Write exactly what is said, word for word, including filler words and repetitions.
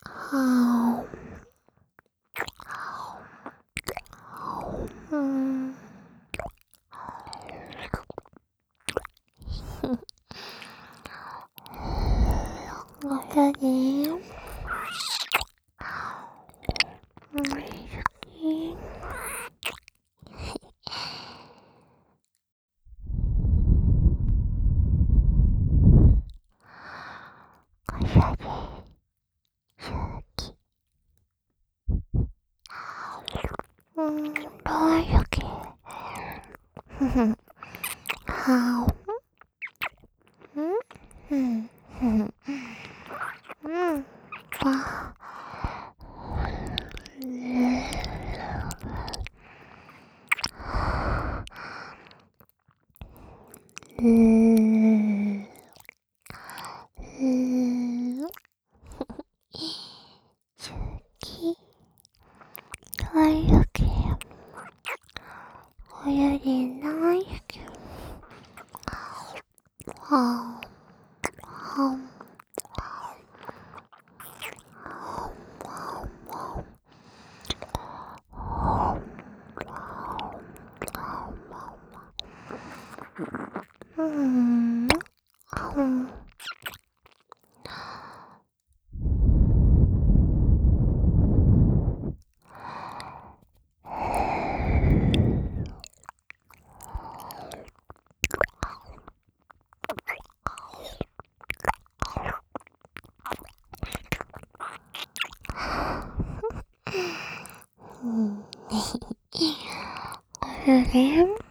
아우, 음, 고양이, 음, 여기, 고양이, 여기, 음, 너 여기, 아우, 음, 음, 음, 음, 와, 음, 음, 여기, 너 여기, 고양이, 너 여기, 아우, 아우, 음, 아우. 음, 고양이,